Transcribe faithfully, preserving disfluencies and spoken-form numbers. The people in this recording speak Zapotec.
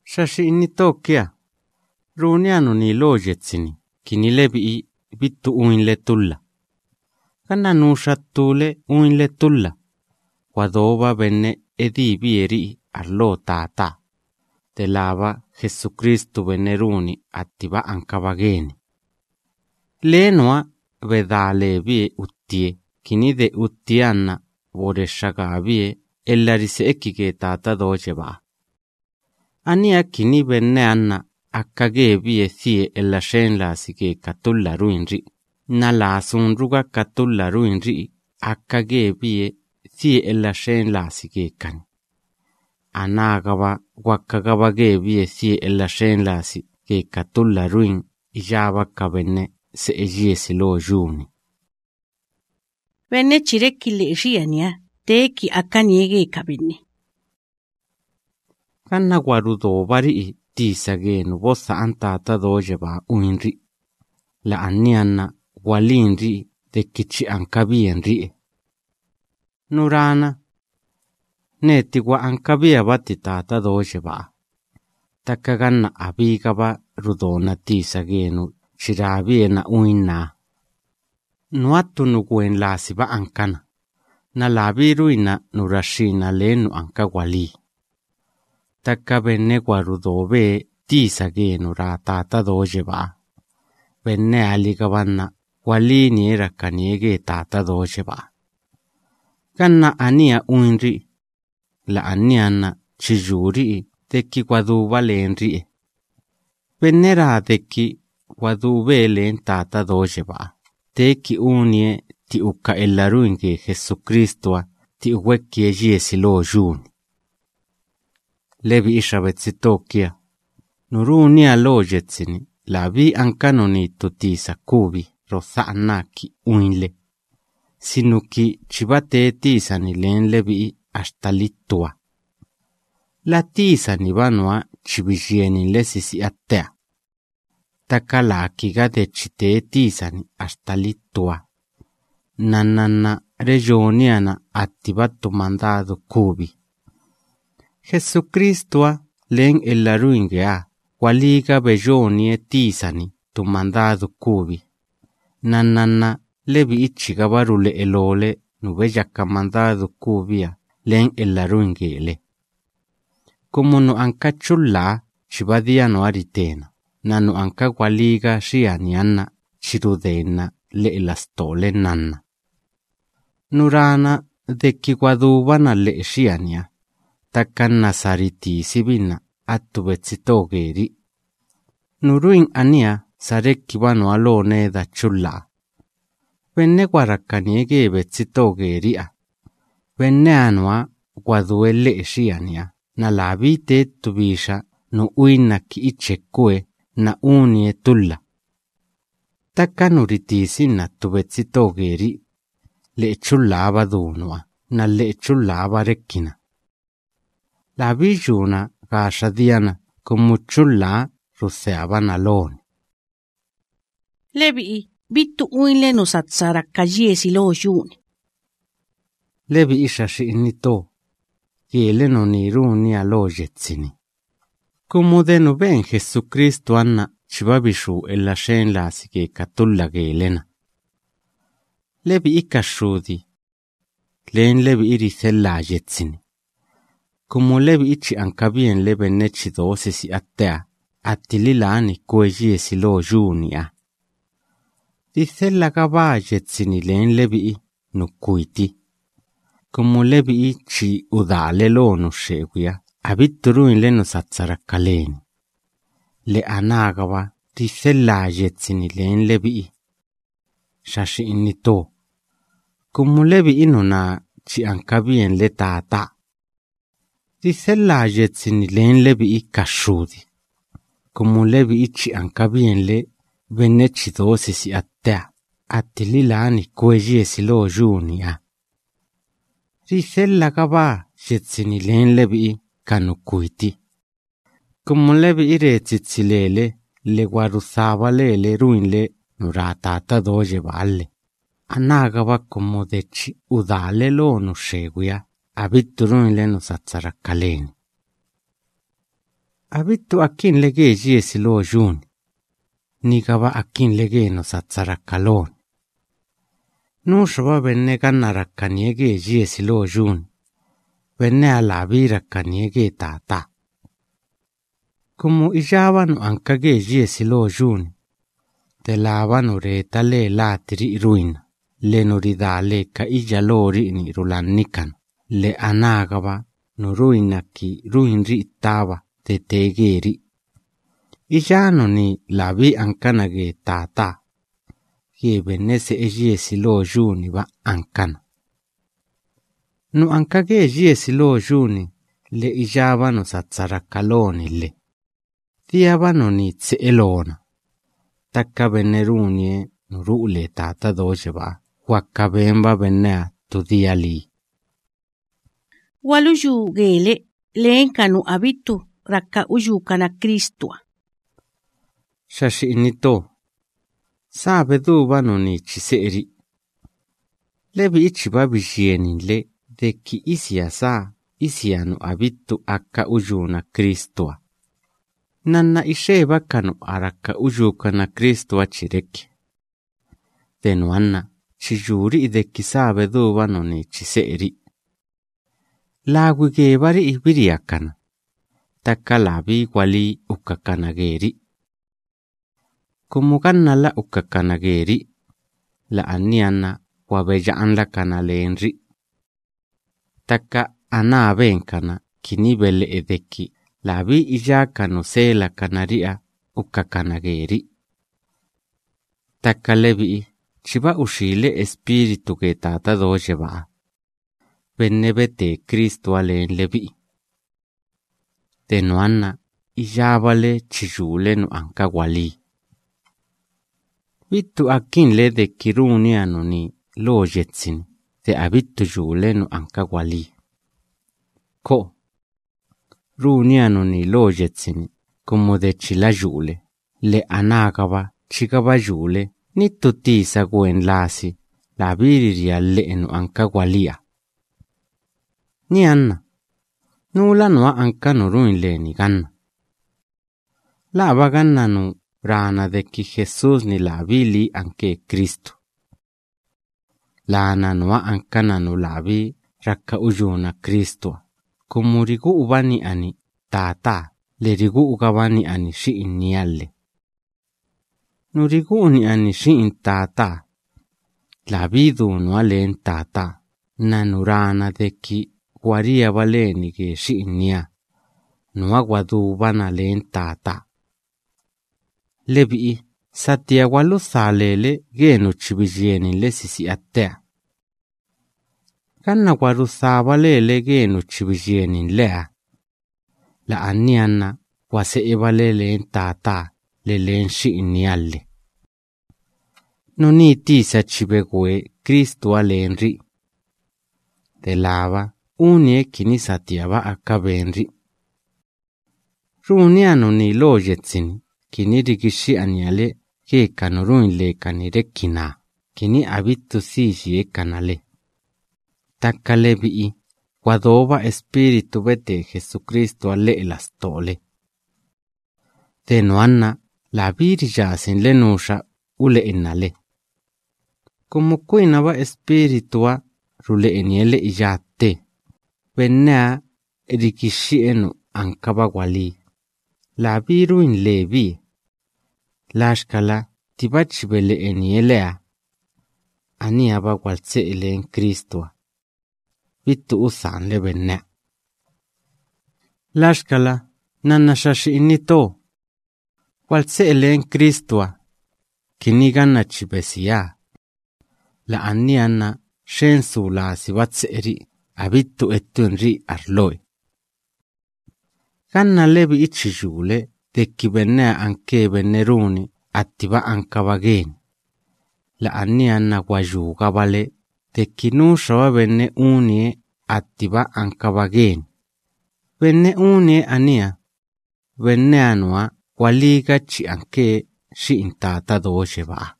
Shashi inni tokia. Ruunianu ni lojetsini. Kini lebi bittu uinle tulla. Kana nuushattule uinle tulla. Wadoba benne edibi eri arlo tata. Te lava Jesucristo veneruni attiva ankavageni. Lenua vedalebi uttie. Kini de uttianna vodeshagabie ellarise ekkike tata dojeba. Ania kini benne anna akkageebie thie ella shenlaasike katulla ruinri. Nalaasun ruga katulla ruinri akkageebie thie ella shenlaasike kani. Anaagaba wakkagabageebie thie ella shenlaasike katulla ruin ijabakka benne se ejiesi lo juni. Benne chirekile riania teki akaniege kabinni. Kanna guarudo bari tisagenu bosa antata dojeba uinri. La annianna walinri dekichi ankabienri. Nurana neti gua ankabia bati tata dojeba. Takaganna abigaba rudona tisagenu chirabiena uinna. Nuatu nuguen lasiba ankana. Na labiruina nurashina lenu ankawali. Taka benne guarudobe tisagenu ra tata dojeba. Benne aligabanna walini era kaniege tata dojeba. Kanna ania uinri. La anianna chijuri teki guaduba lenri. Benne ra teki guadube len tata dojeba. Teki unie ti ukka ellaruinke Jesucristoa ti uwekkie jiesi lo juni. Lebi ishabetsitokia. Nuruunia lo jetsini. Labi ankanoni tutisa kubi rothaanaki uinle. Sinuki chibate tisani len lebi ashtalitua. La tisani banua chibijieni lesisi attea. Takalaki gade chite tisani ashtalitua. Nanana regioniana attibattu mandado kubi. Jesucristoa len ellaruingea. Waliga bejonie tisani tu mandado kubi. Nanana lebi ichigabarule elole nubeyaka mandado kubia len ellaruingele. Como no anka chulla chibadiano aritena. Nanu anka waliga shianiana chirudena le elastole nanna. Nurana deki guadubana le shiania. Takan nasariti sibina. Attu betsitogeri. Nuruin ania sareki bano alone da chulla. Venne guarakkaniege betsitogeria. Venne anua guaduelle eshiania. Na labite tubisha no uinaki ichekue na unie tulla. Takkanuriti na tubetsitogeri. Le chullaba dunua. Na le chullaba rekkina. La bijuna Gashadiana como chulla ruseaban alone. Lebi bittu uinle no satsara kajiesi lo juni. Lebi ishashi inito. Kiele no niruni alo jetsini. Como de no ven Jesucristo anna chibabishu ella shen lasike katulla gelena. Lebi ikashudi. Len lebi irisella jetsini. Como lebi ichi ankabien lebe nechi dosesi attea, attililani kuejiesi lo junia. Dicella gabajetsini len lebi nukuiti. Como lebi ichi udale lo nusheguia, abitturuin le nusatsarakaleni. Le anagaba dicella jetsini len lebi. Shashi innito. Como lebi inuna chi ankabien le tata. Dicella jetsini len lebi i kashudi. Como lebi ichi ankabien le venechi dosesi attea. Attililani kuejiesi lo junia. Dicella gaba jetsini len lebi kanukuiti. Como lebi iretsitsilele le guaruzaba lele ruinle nuratata doje valle. Anagaba como dechi udale lo nusheguia. Abitturun le nusatsarakaleni. Abittu akin lege jiesi lo juni. Nigaba akin lege no satsarakaloni. Nushaba benne ganna rakkaniege jiesi lo juni. Benne alabi rakkaniege tata. Kumu ijabanu ankage jiesi lo juni. Te lavanu reta le latiri ruina. Le nuridale ka ija lori ni rulannikan. Le anagaba no ruina ki ruinri ittaba te tegeri. Ijano ni labi ankanage tata. Ye bennese e jiesi lo juni ba ankana. Nu ankage jiesi lo juni le ijabanu satsarakaloni le. Diabano ni tse elona. Takka benne runie nu ruule tata doje ba. Wakabemba bennea tudia li. Waluju gele leenkanu abitu rakka ujukana Kristua. Shashi inito. Sabe dubano ni chiseri. Lebi ichiba bishieni le deki isia sa isianu abitu akka ujuna Kristua. Nanna isheba kanu arakka ujukana Kristua chireki. Tenuanna. Chijuri ideki sabe dubano ni chiseri. Lagwige bari ibiri akana. Taka labi wali ukakanageri. Kumukanna la ukakanageri. La aniana wabejaan la kanalenri. Taka anabenkana kinibele edeki. Labi ijakano sela kanaria ukakanageri. Taka lebi chiba ushile espiritu ke tata doje ba. Bennebete Kristo alen lebi. Tenuanna ijabale chijule nu anka wali. Bittu akin le de kiruni anu ni lo jetsin. Te abittu jule nu anka wali. Ko. Runi anu ni lo jetsin. Como de chila jule. Le anagaba chigaba jule. Ni tutti saguen lasi, la biriria leenu anka walia. Ni anna, nula noa anka nuruin leeni ganna. La baganna nu rana de ki Jesus ni la bili anke Kristo. La ana noa anka nanu labi rakka ujuna Kristo. Kumurigu ubani ani tata, le rigu ugabani ani shi innialle. Nuriguni ani shiin tata. Labidu no alen tata. Nanurana deki waria baleni ge shiin nia. Nuagwadu bana len tata. Lebi satia walu salele genu chibijieni le sisi atea. Kanna waru sabalele genu chibijieni lea. La aniana wase ebalele en tata. Le lenshi inialle. Noni tisa chibegue Kristo alenri. De lava unie kini satiaba akabenri. Runiano ni lo jetsin kini rigishi aniale ke kanuruin le kanire kina. Kini abitu sisi e kanale. Takale bii wadoba espiritu bete Jesucristo ale elastole. Tenuanna la virjasin le nusha ule innale. Como kuinaba espiritua rule eniele ijate. Bennea edikishi enu ankaba wali. La viru in levi. Lashkala tibachibele enielea. Aniaba walse ele en Kristua. Vittu usan le bennea. Lashkala nannashashi innito. Walse ele en Kristua. Kiniganna chibesia. La annianna shensu la sibatse eri. Abittu ettunri arloi. Kanna lebi ichijule. Tekki bennea anke benneruni. Attiba ankabageni. La annianna wajuga bale. Tekki nushawa benne unie. Attiba ankabageni. Benne unie ania. Benne anua. Waliga chi anke shi intata doje ba.